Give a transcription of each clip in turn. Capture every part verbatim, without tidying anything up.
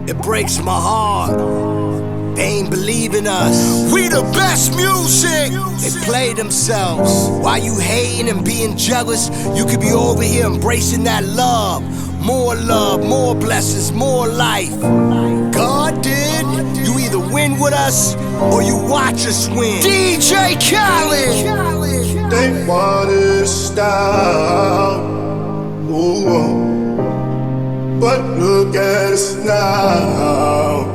It breaks my heart. They ain't believing us. We the best music. They play themselves. Why you hating and being jealous? You could be over here embracing that love. More love, more blessings, more life. God did. You either win with us or you watch us win. D J Khaled. They want us down. Ooh. But look at us now.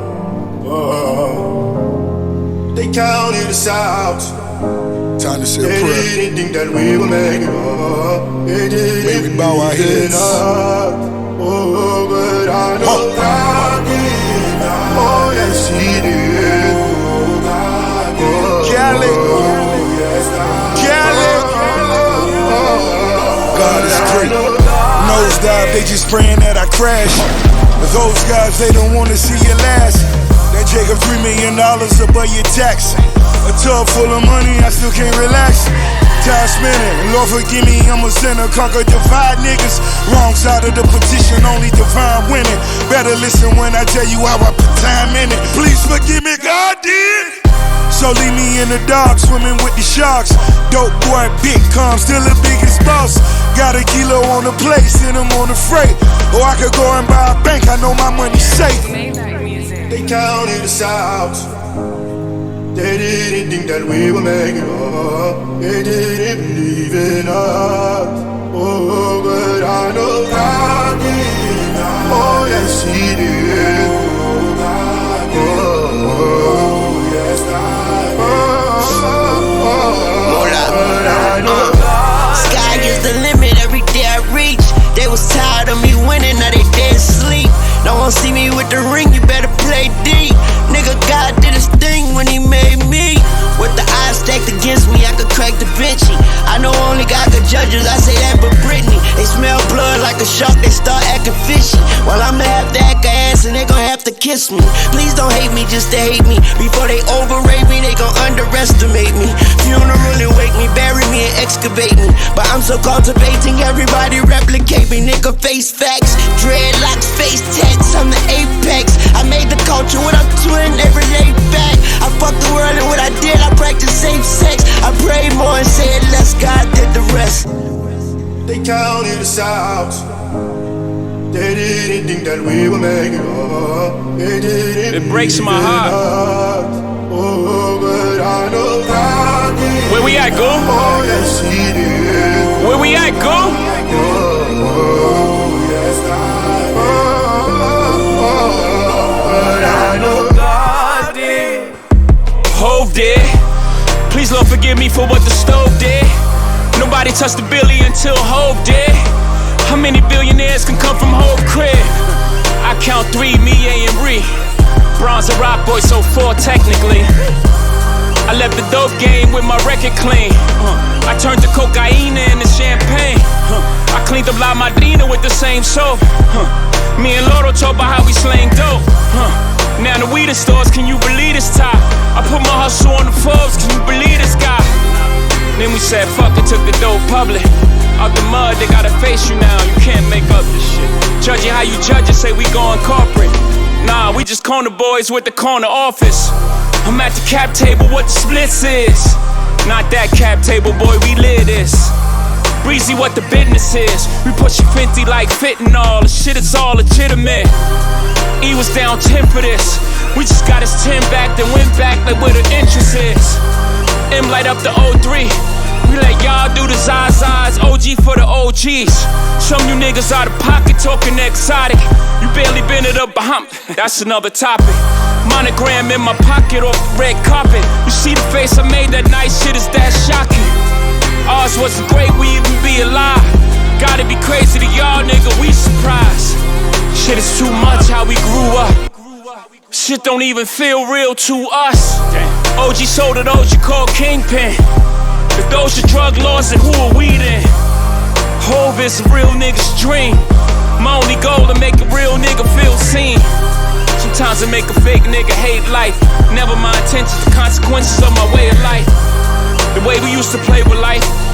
Oh. They counted us out. Time to say a they prayer. They didn't think that we would make it up. They didn't May we bow our heads. Oh, but I know oh. God did. Oh, yes, He did. Oh, God did. Khaled. Oh, yes, Khaled. Oh, God is great. Nosedive, they just praying that I crash. But those guys, they don't wanna see you last. That Jacob three million dollars above your tax. A tub full of money, I still can't relax. Time spinning, Lord forgive me, I'm a sinner. Conquer, divide niggas. Wrong side of the petition, only divine winning. Better listen when I tell you how I put time in it. Please forgive me, God did. So leave me in the dark, swimming with the sharks. Dope boy, big calm, still the biggest boss. Got a kilo on the plate, send them on the freight. Or I could go and buy a bank, I know my money's safe. They counted us out. They didn't think that we would make it up. They didn't believe in us. Oh, but I know God did. Oh, yes, He did. Oh, God did. Oh, yes, God did. Oh, oh, but I know God did. Sky is the limit every day I reach. They was tired of me winning, now they dead sleep. No one see me with the ring, you better play deep. Nigga, God did His thing when He made me. With the eyes stacked against me, I could crack Da Vinci. I know only God could judge us, I say that but Britney. They smell blood like a shark, they start acting fishy. While I'ma have to act a ass and they gon' have to kiss me. Please don't hate me just to hate me. Before they overrate me, they gon' underestimate me. Funeral and wake me, bury me and excavate me. But I'm so cultivating, everybody replicate me. Nigga face facts, dreadlocks, face tats, I'm the apex. I made the culture what I'm doing every day back. I fucked the world and what I did, I practiced safe sex. I prayed more and said less, God did the rest. They counted us out. They didn't think that we would make it up. They didn't. It breaks my heart. Oh, but I know God did. Where we at, go? Oh, yes, He did. Where we at, go? Oh, oh, yes, God. Oh, oh, but I know God did. Hove did. Please, Lord, forgive me for what the stove did. Nobody touched the billy until Hove did. How many billionaires can come from Hove crib? I count three, me, A, and Ree. Bronze and Rock Boy, so four technically. I left the dope game with my record clean. uh, I turned the cocaine into champagne. uh, I cleaned up La Madrina with the same soap. uh, Me and Loro talk about how we slang dope. uh, Now the weed stores, can you believe this top? I put my hustle on the Forbes, can you believe this guy? Then we said fuck it, took the dope public. Out the mud, they gotta face you now, you can't make up this shit. Judge it how you judge it, say we going corporate. Nah, we just corner boys with the corner office. I'm at the cap table, what the splits is. Not that cap table, boy, we live this. Breezy, what the business is. We pushing fifty like fentanyl, the shit is all legitimate. E was down ten for this. We just got his ten back, then went back like where the interest is. M light up the oh three. We let y'all do the Zazas, O G for the O Gs. Some you niggas out of pocket talking exotic. You barely been it up behind. That's another topic. Monogram in my pocket off the red carpet. You see the face I made that night, shit is that shocking. Ours wasn't great, we even be alive. Gotta be crazy to y'all, nigga, we surprised. Shit is too much how we grew up. Shit don't even feel real to us. O G sold it, O G called Kingpin. If those are drug laws, then who are we then? Hove is a real nigga's dream. My only goal to make a real nigga feel seen. Sometimes I make a fake nigga hate life. Never my intentions, the consequences of my way of life. The way we used to play with life,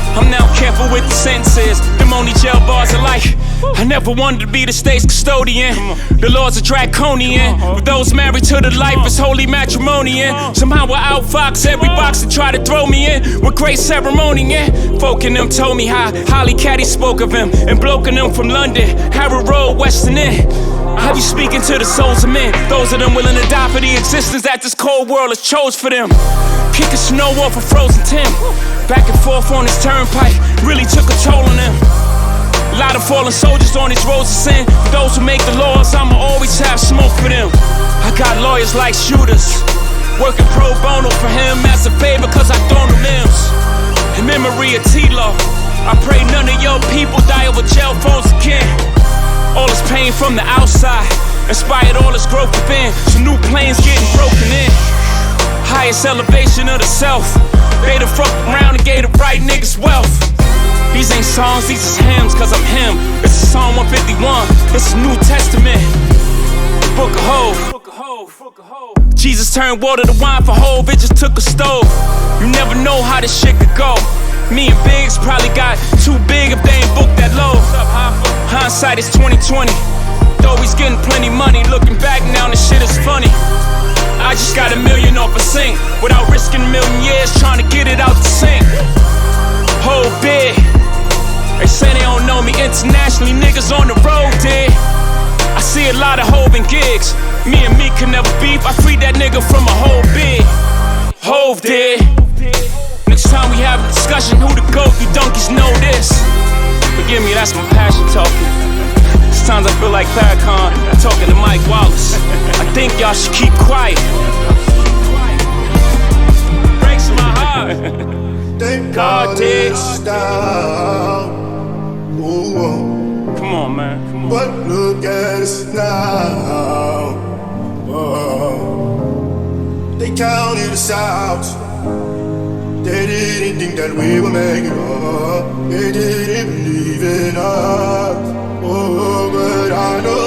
I'm now careful with the sentences. Them only jail bars are like, I never wanted to be the state's custodian. The laws are draconian. With those married to the life, it's holy matrimony. And somehow I outfox every box that try to throw me in with great ceremony. And folk in them told me how Holly Caddy spoke of him, and bloke in them from London, Harrow Road, Western End. I be speaking to the souls of men, those of them willing to die for the existence that this cold world has chose for them. Kicking snow off a frozen Tim, back and forth on this turnpike, really took a toll on them. A lot of fallen soldiers on these roads of sin. For those who make the laws, I'ma always have smoke for them. I got lawyers like shooters, working pro bono for him as a favor, cause I thrown them limbs. In memory of T-Law, I pray none of your people die over jail phones again. All this pain from the outside inspired all this growth within. So new planes getting broken in. Highest elevation of the self. They done fucked around and gave the right niggas wealth. These ain't songs, these is hymns, cause I'm him. This is Psalm one fifty-one, this is New Testament. Book of Hov. Jesus turned water to wine for Hov, it just took a stove. You never know how this shit could go. Me and Biggs probably got too big if they ain't booked that low. Hindsight is twenty twenty. Though he's getting plenty money, looking back now, this shit is funny. I just got a million off a sink without risking a million years trying to get it out the sink. Whole big. They say they don't know me internationally, niggas on the road did. I see a lot of Hov and gigs. Me and me can never beef, I freed that nigga from a whole big. Hov did. Next time we have a discussion, who the GOAT, you donkeys know this. Forgive me, that's my passion talking. Sometimes I feel like Farrakhan talking to Mike Wallace. I think y'all should keep quiet. Breaks my heart. They God did. down. Ooh, Come on, man. Come on. but look at us now. Oh. They counted us out. They didn't think that we would make it up. They didn't believe in us. Oh, but I know